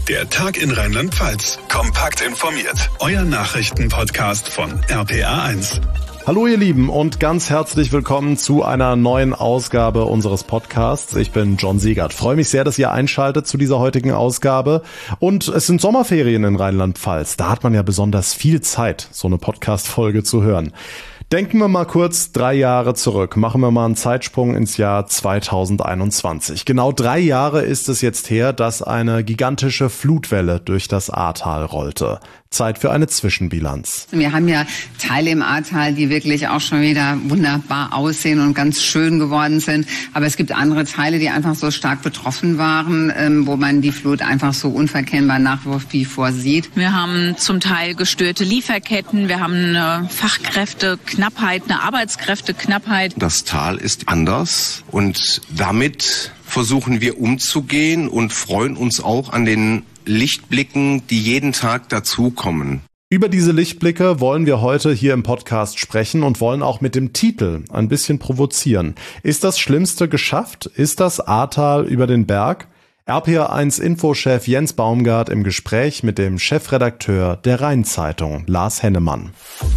Der Tag in Rheinland-Pfalz. Kompakt informiert. Euer Nachrichtenpodcast von RPA1. Hallo ihr Lieben und ganz herzlich willkommen zu einer neuen Ausgabe unseres Podcasts. Ich bin John Siegert. Freue mich sehr, dass ihr einschaltet zu dieser heutigen Ausgabe. Und es sind Sommerferien in Rheinland-Pfalz. Da hat man ja besonders viel Zeit, so eine Podcast-Folge zu hören. Denken wir mal kurz 3 Jahre zurück. Machen wir mal einen Zeitsprung ins Jahr 2021. Genau 3 Jahre ist es jetzt her, dass eine gigantische Flutwelle durch das Ahrtal rollte. Zeit für eine Zwischenbilanz. Wir haben ja Teile im Ahrtal, die wirklich auch schon wieder wunderbar aussehen und ganz schön geworden sind. Aber es gibt andere Teile, die einfach so stark betroffen waren, wo man die Flut einfach so unverkennbar nach wie vor sieht. Wir haben zum Teil gestörte Lieferketten, wir haben eine Fachkräfteknappheit, eine Arbeitskräfteknappheit. Das Tal ist anders und damit versuchen wir umzugehen und freuen uns auch an den Lichtblicken, die jeden Tag dazukommen. Über diese Lichtblicke wollen wir heute hier im Podcast sprechen und wollen auch mit dem Titel ein bisschen provozieren. Ist das Schlimmste geschafft? Ist das Ahrtal über den Berg? RPA1 Infochef Jens Baumgart im Gespräch mit dem Chefredakteur der Rhein-Zeitung, Lars Hennemann.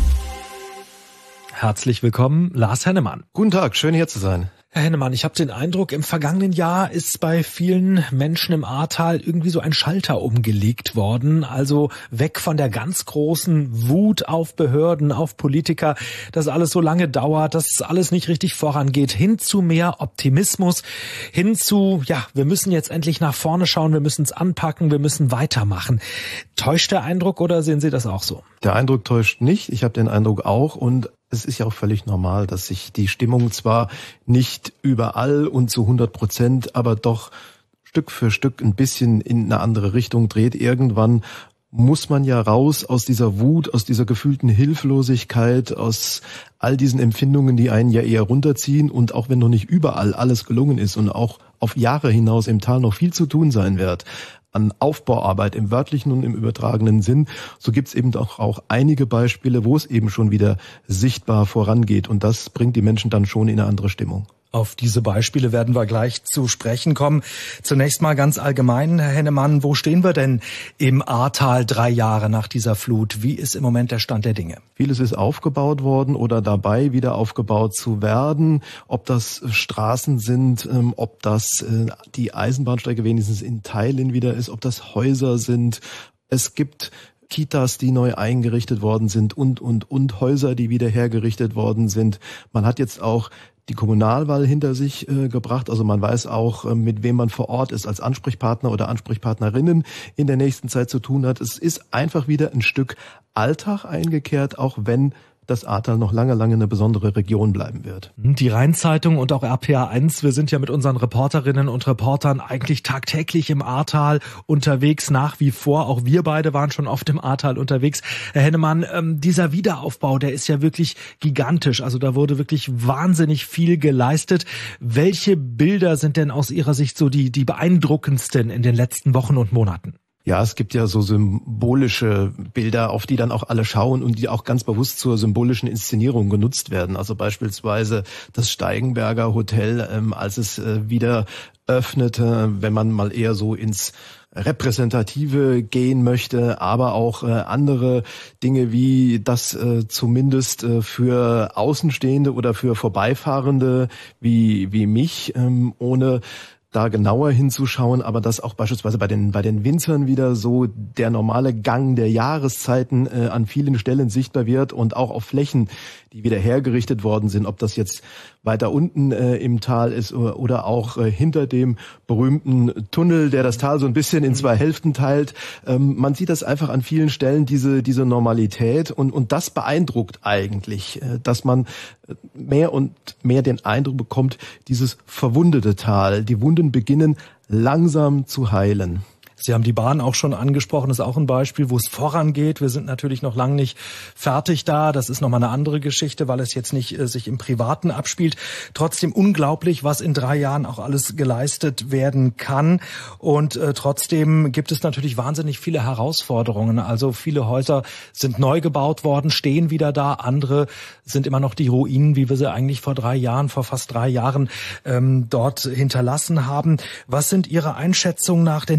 Herzlich willkommen, Lars Hennemann. Guten Tag, schön hier zu sein. Herr Hennemann, ich habe den Eindruck, im vergangenen Jahr ist bei vielen Menschen im Ahrtal irgendwie so ein Schalter umgelegt worden. Also weg von der ganz großen Wut auf Behörden, auf Politiker, dass alles so lange dauert, dass alles nicht richtig vorangeht, hin zu mehr Optimismus, hin zu, ja, wir müssen jetzt endlich nach vorne schauen, wir müssen es anpacken, wir müssen weitermachen. Täuscht der Eindruck oder sehen Sie das auch so? Der Eindruck täuscht nicht, ich habe den Eindruck auch und es ist ja auch völlig normal, dass sich die Stimmung zwar nicht überall und zu 100%, aber doch Stück für Stück ein bisschen in eine andere Richtung dreht. Irgendwann muss man ja raus aus dieser Wut, aus dieser gefühlten Hilflosigkeit, aus all diesen Empfindungen, die einen ja eher runterziehen. Und auch wenn noch nicht überall alles gelungen ist und auch auf Jahre hinaus im Tal noch viel zu tun sein wird, an Aufbauarbeit im wörtlichen und im übertragenen Sinn, so gibt's eben auch einige Beispiele, wo es eben schon wieder sichtbar vorangeht. Und das bringt die Menschen dann schon in eine andere Stimmung. Auf diese Beispiele werden wir gleich zu sprechen kommen. Zunächst mal ganz allgemein, Herr Hennemann, wo stehen wir denn im Ahrtal 3 Jahre nach dieser Flut? Wie ist im Moment der Stand der Dinge? Vieles ist aufgebaut worden oder dabei, wieder aufgebaut zu werden. Ob das Straßen sind, ob das die Eisenbahnstrecke wenigstens in Teilen wieder ist, ob das Häuser sind. Es gibt Kitas, die neu eingerichtet worden sind und Häuser, die wieder hergerichtet worden sind. Man hat jetzt auch die Kommunalwahl hinter sich gebracht. Also man weiß auch, mit wem man vor Ort ist, als Ansprechpartner oder Ansprechpartnerinnen in der nächsten Zeit zu tun hat. Es ist einfach wieder ein Stück Alltag eingekehrt, auch wenn das Ahrtal noch lange eine besondere Region bleiben wird. Die Rhein-Zeitung und auch RPA1, wir sind ja mit unseren Reporterinnen und Reportern eigentlich tagtäglich im Ahrtal unterwegs, nach wie vor. Auch wir beide waren schon oft im Ahrtal unterwegs. Herr Hennemann, dieser Wiederaufbau, der ist ja wirklich gigantisch. Also da wurde wirklich wahnsinnig viel geleistet. Welche Bilder sind denn aus Ihrer Sicht so die beeindruckendsten in den letzten Wochen und Monaten? Ja, es gibt ja so symbolische Bilder, auf die dann auch alle schauen und die auch ganz bewusst zur symbolischen Inszenierung genutzt werden. Also beispielsweise das Steigenberger Hotel, als es wieder öffnete, wenn man mal eher so ins Repräsentative gehen möchte, aber auch andere Dinge wie das zumindest für Außenstehende oder für Vorbeifahrende wie mich, ohne da genauer hinzuschauen, aber dass auch beispielsweise bei den Winzern wieder so der normale Gang der Jahreszeiten an vielen Stellen sichtbar wird und auch auf Flächen, die wieder hergerichtet worden sind, ob das jetzt weiter unten im Tal ist oder auch hinter dem berühmten Tunnel, der das Tal so ein bisschen in 2 Hälften teilt. Man sieht das einfach an vielen Stellen, diese Normalität und das beeindruckt eigentlich, dass man mehr und mehr den Eindruck bekommt, dieses verwundete Tal, die Wunden beginnen langsam zu heilen. Sie haben die Bahn auch schon angesprochen, das ist auch ein Beispiel, wo es vorangeht. Wir sind natürlich noch lange nicht fertig da. Das ist nochmal eine andere Geschichte, weil es jetzt nicht sich im Privaten abspielt. Trotzdem unglaublich, was in 3 Jahren auch alles geleistet werden kann. Und trotzdem gibt es natürlich wahnsinnig viele Herausforderungen. Also viele Häuser sind neu gebaut worden, stehen wieder da. Andere sind immer noch die Ruinen, wie wir sie eigentlich vor fast 3 Jahren dort hinterlassen haben. Was sind Ihrer Einschätzung nach denn die größten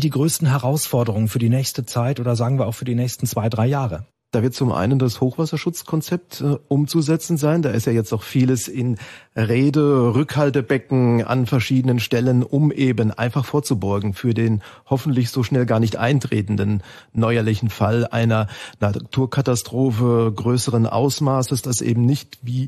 Herausforderungen für die nächste Zeit oder sagen wir auch für die nächsten 2-3 Jahre? Da wird zum einen das Hochwasserschutzkonzept umzusetzen sein. Da ist ja jetzt auch vieles in Rede, Rückhaltebecken an verschiedenen Stellen, um eben einfach vorzubeugen für den hoffentlich so schnell gar nicht eintretenden neuerlichen Fall einer Naturkatastrophe größeren Ausmaßes, dass eben nicht wie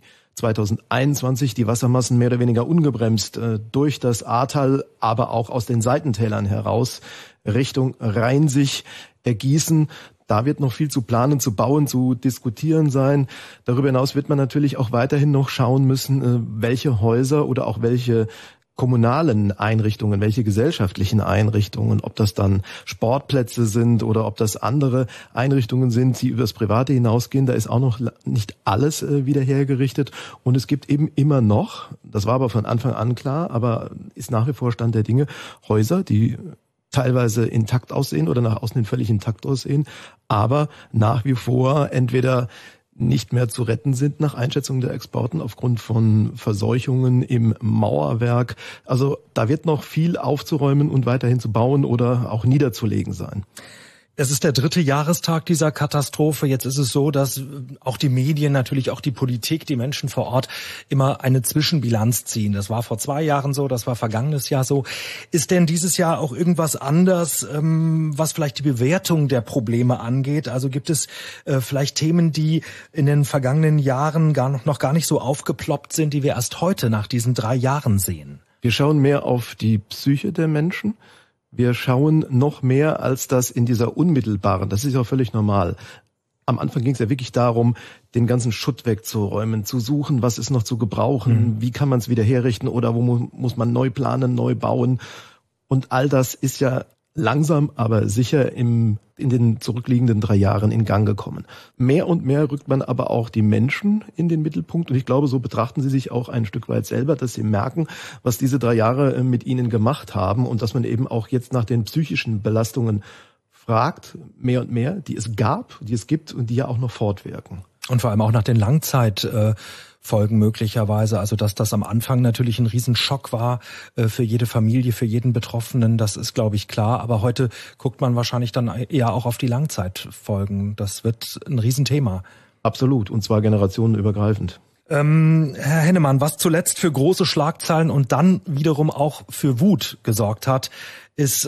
2021 die Wassermassen mehr oder weniger ungebremst durch das Ahrtal, aber auch aus den Seitentälern heraus Richtung Rhein sich ergießen. Da wird noch viel zu planen, zu bauen, zu diskutieren sein. Darüber hinaus wird man natürlich auch weiterhin noch schauen müssen, welche Häuser oder auch welche kommunalen Einrichtungen, welche gesellschaftlichen Einrichtungen, ob das dann Sportplätze sind oder ob das andere Einrichtungen sind, die übers Private hinausgehen. Da ist auch noch nicht alles wieder hergerichtet. Und es gibt eben immer noch, das war aber von Anfang an klar, aber ist nach wie vor Stand der Dinge, Häuser, die teilweise intakt aussehen oder nach außen hin völlig intakt aussehen, aber nach wie vor entweder nicht mehr zu retten sind nach Einschätzung der Experten aufgrund von Verseuchungen im Mauerwerk. Also da wird noch viel aufzuräumen und weiterhin zu bauen oder auch niederzulegen sein. Es ist der 3. Jahrestag dieser Katastrophe. Jetzt ist es so, dass auch die Medien, natürlich auch die Politik, die Menschen vor Ort immer eine Zwischenbilanz ziehen. Das war vor 2 Jahren so, das war vergangenes Jahr so. Ist denn dieses Jahr auch irgendwas anders, was vielleicht die Bewertung der Probleme angeht? Also gibt es vielleicht Themen, die in den vergangenen Jahren noch gar nicht so aufgeploppt sind, die wir erst heute nach diesen 3 Jahren sehen? Wir schauen mehr auf die Psyche der Menschen. Wir schauen noch mehr als das in dieser unmittelbaren, das ist ja völlig normal. Am Anfang ging es ja wirklich darum, den ganzen Schutt wegzuräumen, zu suchen, was ist noch zu gebrauchen, wie kann man es wieder herrichten oder wo muss man neu planen, neu bauen. Und all das ist ja langsam, aber sicher in den zurückliegenden 3 Jahren in Gang gekommen. Mehr und mehr rückt man aber auch die Menschen in den Mittelpunkt. Und ich glaube, so betrachten sie sich auch ein Stück weit selber, dass sie merken, was diese 3 Jahre mit ihnen gemacht haben und dass man eben auch jetzt nach den psychischen Belastungen fragt, mehr und mehr, die es gab, die es gibt und die ja auch noch fortwirken. Und vor allem auch nach den Langzeitfolgen möglicherweise, also dass das am Anfang natürlich ein Riesenschock war für jede Familie, für jeden Betroffenen, das ist, glaube ich, klar. Aber heute guckt man wahrscheinlich dann eher auch auf die Langzeitfolgen. Das wird ein Riesenthema. Absolut, und zwar generationenübergreifend. Herr Hennemann, was zuletzt für große Schlagzeilen und dann wiederum auch für Wut gesorgt hat, ist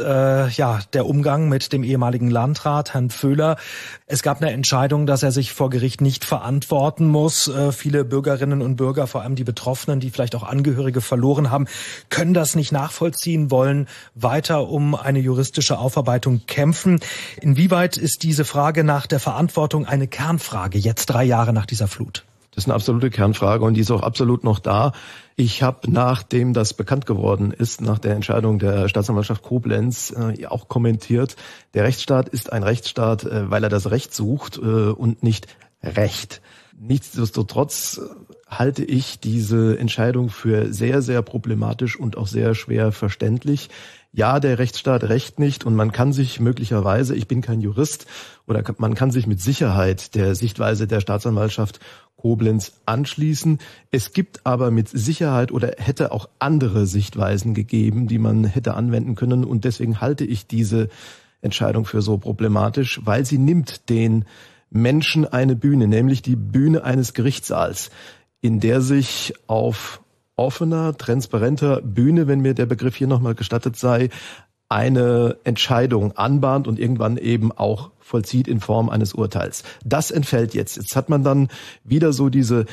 der Umgang mit dem ehemaligen Landrat, Herrn Föhler. Es gab eine Entscheidung, dass er sich vor Gericht nicht verantworten muss. Viele Bürgerinnen und Bürger, vor allem die Betroffenen, die vielleicht auch Angehörige verloren haben, können das nicht nachvollziehen, wollen weiter um eine juristische Aufarbeitung kämpfen. Inwieweit ist diese Frage nach der Verantwortung eine Kernfrage, jetzt 3 Jahre nach dieser Flut? Das ist eine absolute Kernfrage und die ist auch absolut noch da. Ich habe, nachdem das bekannt geworden ist, nach der Entscheidung der Staatsanwaltschaft Koblenz auch kommentiert, der Rechtsstaat ist ein Rechtsstaat, weil er das Recht sucht und nicht Recht. Nichtsdestotrotz halte ich diese Entscheidung für sehr, sehr problematisch und auch sehr schwer verständlich. Ja, der Rechtsstaat rächt nicht und man kann sich möglicherweise, ich bin kein Jurist, oder man kann sich mit Sicherheit der Sichtweise der Staatsanwaltschaft Koblenz anschließen. Es gibt aber mit Sicherheit oder hätte auch andere Sichtweisen gegeben, die man hätte anwenden können. Und deswegen halte ich diese Entscheidung für so problematisch, weil sie nimmt den Menschen eine Bühne, nämlich die Bühne eines Gerichtssaals, in der sich auf offener, transparenter Bühne, wenn mir der Begriff hier nochmal gestattet sei, eine Entscheidung anbahnt und irgendwann eben auch vollzieht in Form eines Urteils. Das entfällt jetzt. Jetzt hat man dann wieder so diese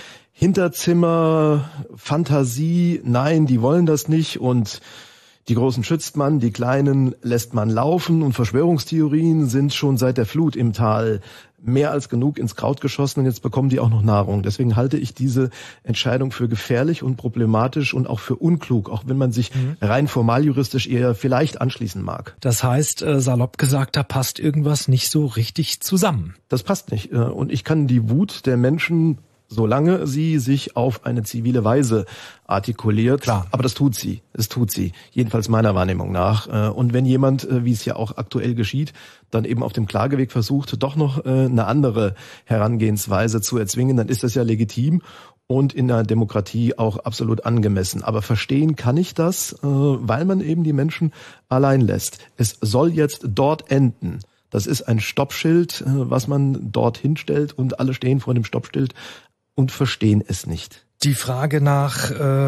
Hinterzimmer-Fantasie, nein, die wollen das nicht und die Großen schützt man, die Kleinen lässt man laufen und Verschwörungstheorien sind schon seit der Flut im Tal mehr als genug ins Kraut geschossen und jetzt bekommen die auch noch Nahrung. Deswegen halte ich diese Entscheidung für gefährlich und problematisch und auch für unklug, auch wenn man sich rein formaljuristisch eher vielleicht anschließen mag. Das heißt, salopp gesagt, da passt irgendwas nicht so richtig zusammen. Das passt nicht. Und ich kann die Wut der Menschen, solange sie sich auf eine zivile Weise artikuliert. Klar. Aber das tut sie. Es tut sie. Jedenfalls meiner Wahrnehmung nach. Und wenn jemand, wie es ja auch aktuell geschieht, dann eben auf dem Klageweg versucht, doch noch eine andere Herangehensweise zu erzwingen, dann ist das ja legitim. und in einer Demokratie auch absolut angemessen. Aber verstehen kann ich das, weil man eben die Menschen allein lässt. Es soll jetzt dort enden. Das ist ein Stoppschild, was man dort hinstellt und alle stehen vor dem Stoppschild und verstehen es nicht. Die Frage nach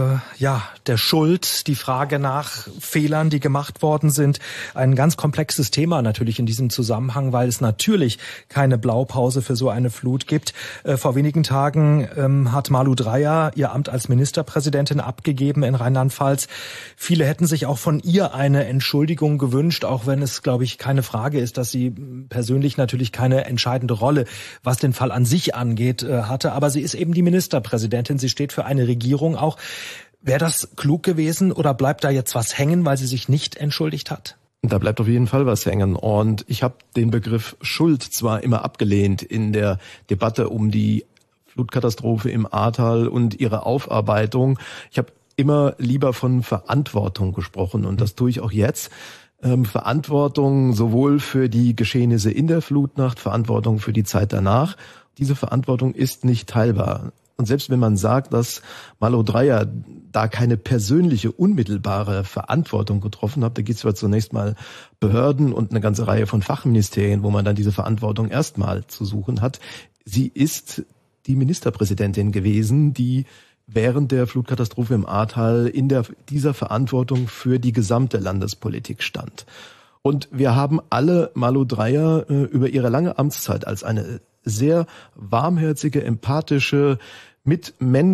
der Schuld, die Frage nach Fehlern, die gemacht worden sind, ein ganz komplexes Thema natürlich in diesem Zusammenhang, weil es natürlich keine Blaupause für so eine Flut gibt. Vor wenigen Tagen hat Malu Dreyer ihr Amt als Ministerpräsidentin abgegeben in Rheinland-Pfalz. Viele hätten sich auch von ihr eine Entschuldigung gewünscht, auch wenn es, glaube ich, keine Frage ist, dass sie persönlich natürlich keine entscheidende Rolle, was den Fall an sich angeht, hatte. Aber sie ist eben die Ministerpräsidentin, sie steht für eine Regierung auch. Wäre das klug gewesen oder bleibt da jetzt was hängen, weil sie sich nicht entschuldigt hat? Da bleibt auf jeden Fall was hängen. Und ich habe den Begriff Schuld zwar immer abgelehnt in der Debatte um die Flutkatastrophe im Ahrtal und ihre Aufarbeitung. Ich habe immer lieber von Verantwortung gesprochen und das tue ich auch jetzt. Verantwortung sowohl für die Geschehnisse in der Flutnacht, Verantwortung für die Zeit danach. Diese Verantwortung ist nicht teilbar. Und selbst wenn man sagt, dass Malu Dreyer da keine persönliche, unmittelbare Verantwortung getroffen hat, da gibt es zwar zunächst mal Behörden und eine ganze Reihe von Fachministerien, wo man dann diese Verantwortung erstmal zu suchen hat. Sie ist die Ministerpräsidentin gewesen, die während der Flutkatastrophe im Ahrtal in dieser Verantwortung für die gesamte Landespolitik stand. Und wir haben alle Malu Dreyer über ihre lange Amtszeit als eine sehr warmherzige, empathische, mit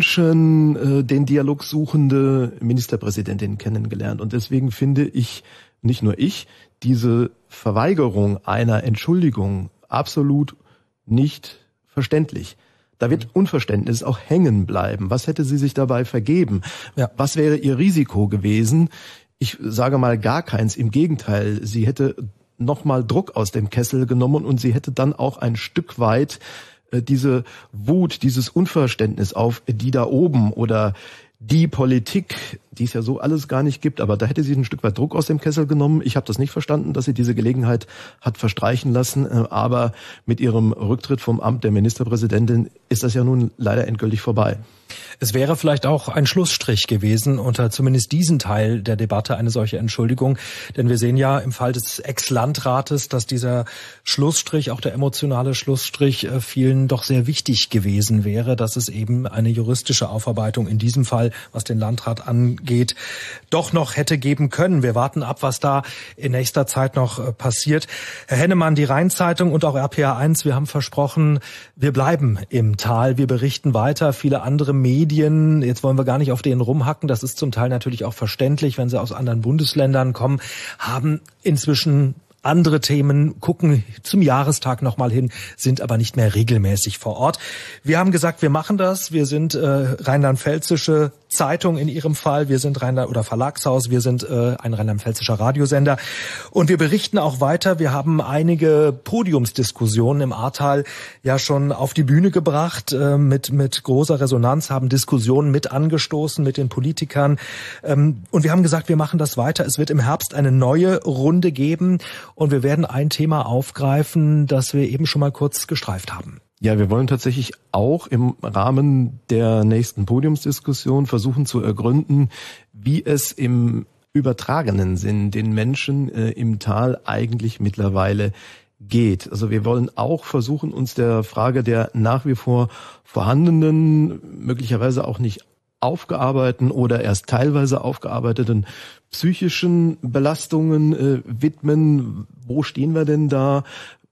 Menschen den Dialog suchende Ministerpräsidentin kennengelernt. Und deswegen finde ich, nicht nur ich, diese Verweigerung einer Entschuldigung absolut nicht verständlich. Da wird Unverständnis auch hängen bleiben. Was hätte sie sich dabei vergeben? Ja. Was wäre ihr Risiko gewesen? Ich sage mal gar keins. Im Gegenteil, sie hätte nochmal Druck aus dem Kessel genommen und sie hätte dann auch ein Stück weit diese Wut, dieses Unverständnis auf die da oben oder die Politik, die es ja so alles gar nicht gibt, aber da hätte sie ein Stück weit Druck aus dem Kessel genommen. Ich habe das nicht verstanden, dass sie diese Gelegenheit hat verstreichen lassen, aber mit ihrem Rücktritt vom Amt der Ministerpräsidentin ist das ja nun leider endgültig vorbei. Es wäre vielleicht auch ein Schlussstrich gewesen unter zumindest diesen Teil der Debatte, eine solche Entschuldigung. Denn wir sehen ja im Fall des Ex-Landrates, dass dieser Schlussstrich, auch der emotionale Schlussstrich, vielen doch sehr wichtig gewesen wäre, dass es eben eine juristische Aufarbeitung in diesem Fall, was den Landrat angeht, doch noch hätte geben können. Wir warten ab, was da in nächster Zeit noch passiert. Herr Hennemann, die Rhein-Zeitung und auch RPA1, wir haben versprochen, wir bleiben im Tal, wir berichten weiter. Viele andere Medien, jetzt wollen wir gar nicht auf denen rumhacken, das ist zum Teil natürlich auch verständlich, wenn sie aus anderen Bundesländern kommen, haben inzwischen andere Themen, gucken zum Jahrestag nochmal hin, sind aber nicht mehr regelmäßig vor Ort. Wir haben gesagt, wir machen das. Wir sind rheinland-pfälzische Zeitung in Ihrem Fall. Wir sind oder Verlagshaus. Wir sind ein rheinland-pfälzischer Radiosender. Und wir berichten auch weiter. Wir haben einige Podiumsdiskussionen im Ahrtal ja schon auf die Bühne gebracht, mit großer Resonanz, haben Diskussionen mit angestoßen mit den Politikern. Und wir haben gesagt, wir machen das weiter. Es wird im Herbst eine neue Runde geben. Und wir werden ein Thema aufgreifen, das wir eben schon mal kurz gestreift haben. Ja, wir wollen tatsächlich auch im Rahmen der nächsten Podiumsdiskussion versuchen zu ergründen, wie es im übertragenen Sinn den Menschen im Tal eigentlich mittlerweile geht. Also wir wollen auch versuchen, uns der Frage der nach wie vor vorhandenen, möglicherweise auch nicht aufgearbeiteten oder erst teilweise aufgearbeiteten psychischen Belastungen widmen. Wo stehen wir denn da?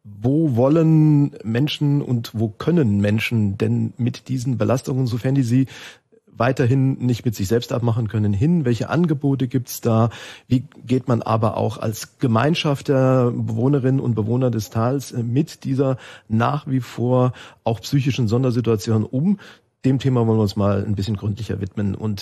Wo wollen Menschen und wo können Menschen denn mit diesen Belastungen, sofern die sie weiterhin nicht mit sich selbst abmachen können, hin? Welche Angebote gibt's da? Wie geht man aber auch als Gemeinschaft der Bewohnerinnen und Bewohner des Tals mit dieser nach wie vor auch psychischen Sondersituation um? Dem Thema wollen wir uns mal ein bisschen gründlicher widmen und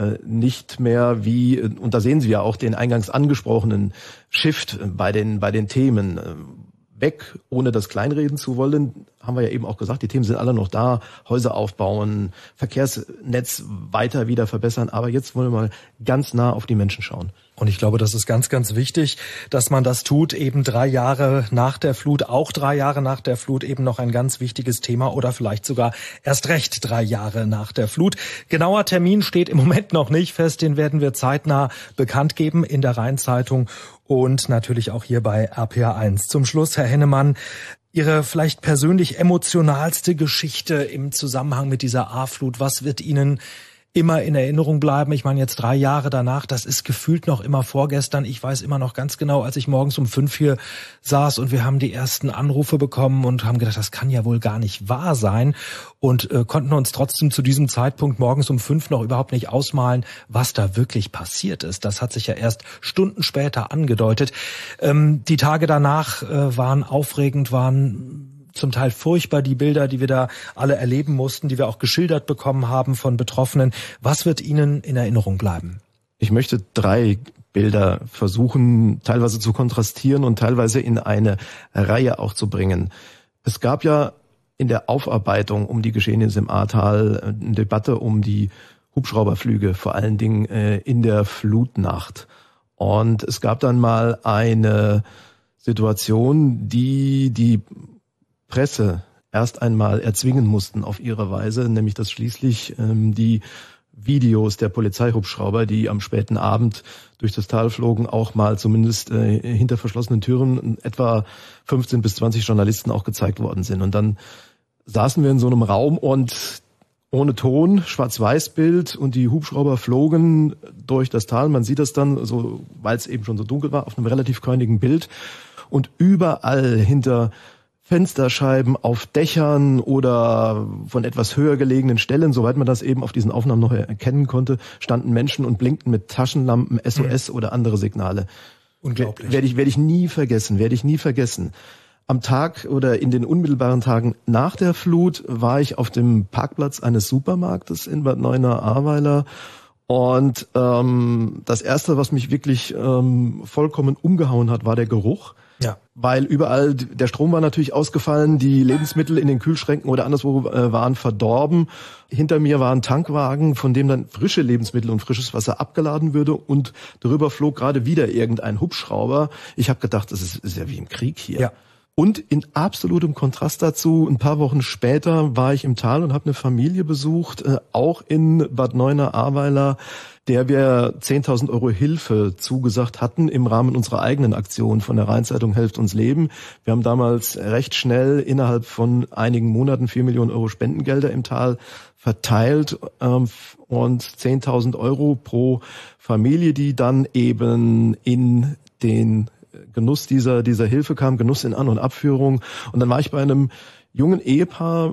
nicht mehr wie, und da sehen Sie ja auch den eingangs angesprochenen Shift bei den Themen, weg, ohne das kleinreden zu wollen, haben wir ja eben auch gesagt, die Themen sind alle noch da, Häuser aufbauen, Verkehrsnetz weiter wieder verbessern, aber jetzt wollen wir mal ganz nah auf die Menschen schauen. Und ich glaube, das ist ganz, ganz wichtig, dass man das tut, eben 3 Jahre nach der Flut, auch 3 Jahre nach der Flut, eben noch ein ganz wichtiges Thema oder vielleicht sogar erst recht 3 Jahre nach der Flut. Genauer Termin steht im Moment noch nicht fest, den werden wir zeitnah bekannt geben in der Rhein-Zeitung und natürlich auch hier bei RPA1. Zum Schluss, Herr Hennemann, Ihre vielleicht persönlich emotionalste Geschichte im Zusammenhang mit dieser A-Flut, was wird Ihnen immer in Erinnerung bleiben? Ich meine, jetzt 3 Jahre danach, das ist gefühlt noch immer vorgestern. Ich weiß immer noch ganz genau, als ich morgens um 5 hier saß und wir haben die ersten Anrufe bekommen und haben gedacht, das kann ja wohl gar nicht wahr sein und konnten uns trotzdem zu diesem Zeitpunkt morgens um 5 noch überhaupt nicht ausmalen, was da wirklich passiert ist. Das hat sich ja erst Stunden später angedeutet. Die Tage danach waren aufregend, waren zum Teil furchtbar, die Bilder, die wir da alle erleben mussten, die wir auch geschildert bekommen haben von Betroffenen. Was wird Ihnen in Erinnerung bleiben? Ich möchte 3 Bilder versuchen, teilweise zu kontrastieren und teilweise in eine Reihe auch zu bringen. Es gab ja in der Aufarbeitung um die Geschehnisse im Ahrtal eine Debatte um die Hubschrauberflüge, vor allen Dingen in der Flutnacht. Und es gab dann mal eine Situation, die Presse erst einmal erzwingen mussten auf ihre Weise, nämlich dass schließlich die Videos der Polizeihubschrauber, die am späten Abend durch das Tal flogen, auch mal zumindest hinter verschlossenen Türen etwa 15 bis 20 Journalisten auch gezeigt worden sind. Und dann saßen wir in so einem Raum und ohne Ton, Schwarz-Weiß-Bild und die Hubschrauber flogen durch das Tal. Man sieht das dann, so, weil es eben schon so dunkel war, auf einem relativ körnigen Bild. Und überall hinter Fensterscheiben, auf Dächern oder von etwas höher gelegenen Stellen, soweit man das eben auf diesen Aufnahmen noch erkennen konnte, standen Menschen und blinkten mit Taschenlampen, SOS oder andere Signale. Unglaublich. Werde ich nie vergessen. Am Tag oder in den unmittelbaren Tagen nach der Flut war ich auf dem Parkplatz eines Supermarktes in Bad Neuenahr-Ahrweiler. Und das Erste, was mich wirklich vollkommen umgehauen hat, war der Geruch. Ja. Weil überall, der Strom war natürlich ausgefallen, die Lebensmittel in den Kühlschränken oder anderswo waren verdorben. Hinter mir war ein Tankwagen, von dem dann frische Lebensmittel und frisches Wasser abgeladen würde und darüber flog gerade wieder irgendein Hubschrauber. Ich habe gedacht, das ist ja wie im Krieg hier. Ja. Und in absolutem Kontrast dazu, ein paar Wochen später war ich im Tal und habe eine Familie besucht, auch in Bad Neuenahr-Ahrweiler, der wir 10.000 Euro Hilfe zugesagt hatten im Rahmen unserer eigenen Aktion von der Rhein-Zeitung Helft uns Leben. Wir haben damals recht schnell innerhalb von einigen Monaten 4 Millionen Euro Spendengelder im Tal verteilt und 10.000 Euro pro Familie, die dann eben in den Genuss dieser Hilfe kam, Genuss in An- und Abführung. Und dann war ich bei einem jungen Ehepaar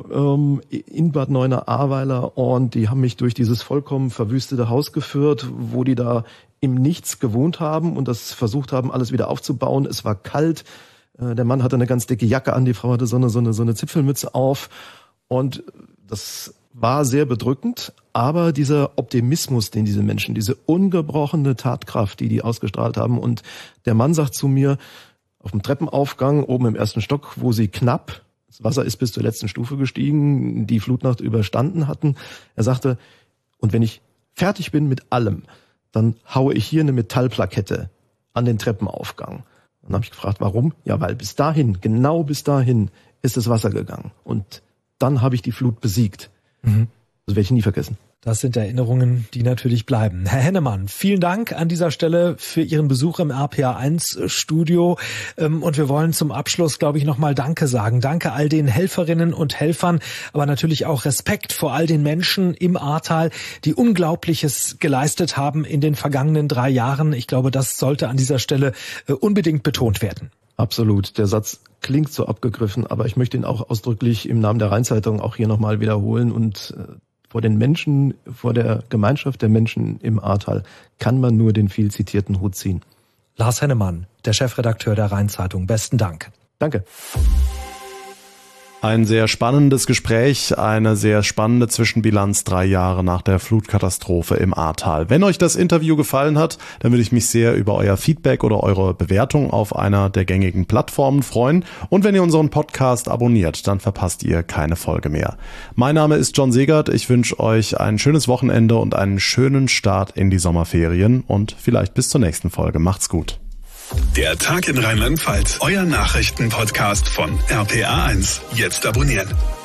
in Bad Neuenahr-Ahrweiler und die haben mich durch dieses vollkommen verwüstete Haus geführt, wo die da im Nichts gewohnt haben und das versucht haben, alles wieder aufzubauen. Es war kalt, der Mann hatte eine ganz dicke Jacke an, die Frau hatte so eine Zipfelmütze auf und das war sehr bedrückend, aber dieser Optimismus, den diese Menschen, diese ungebrochene Tatkraft, die ausgestrahlt haben und der Mann sagt zu mir, auf dem Treppenaufgang oben im 1. Stock, wo sie knapp, das Wasser ist bis zur letzten Stufe gestiegen, die Flutnacht überstanden hatten, er sagte, und wenn ich fertig bin mit allem, dann haue ich hier eine Metallplakette an den Treppenaufgang. Dann habe ich gefragt, warum? Ja, weil bis dahin, genau bis dahin ist das Wasser gegangen und dann habe ich die Flut besiegt. Das werde ich nie vergessen. Das sind Erinnerungen, die natürlich bleiben. Herr Hennemann, vielen Dank an dieser Stelle für Ihren Besuch im RPA1-Studio. Und wir wollen zum Abschluss, glaube ich, nochmal Danke sagen. Danke all den Helferinnen und Helfern, aber natürlich auch Respekt vor all den Menschen im Ahrtal, die Unglaubliches geleistet haben in den vergangenen 3 Jahren. Ich glaube, das sollte an dieser Stelle unbedingt betont werden. Absolut. Der Satz klingt so abgegriffen, aber ich möchte ihn auch ausdrücklich im Namen der Rhein-Zeitung auch hier nochmal wiederholen und vor den Menschen, vor der Gemeinschaft der Menschen im Ahrtal kann man nur den viel zitierten Hut ziehen. Lars Hennemann, der Chefredakteur der Rhein-Zeitung. Besten Dank. Danke. Ein sehr spannendes Gespräch, eine sehr spannende Zwischenbilanz 3 Jahre nach der Flutkatastrophe im Ahrtal. Wenn euch das Interview gefallen hat, dann würde ich mich sehr über euer Feedback oder eure Bewertung auf einer der gängigen Plattformen freuen. Und wenn ihr unseren Podcast abonniert, dann verpasst ihr keine Folge mehr. Mein Name ist John Segert. Ich wünsche euch ein schönes Wochenende und einen schönen Start in die Sommerferien und vielleicht bis zur nächsten Folge. Macht's gut. Der Tag in Rheinland-Pfalz, euer Nachrichtenpodcast von RPA1. Jetzt abonnieren.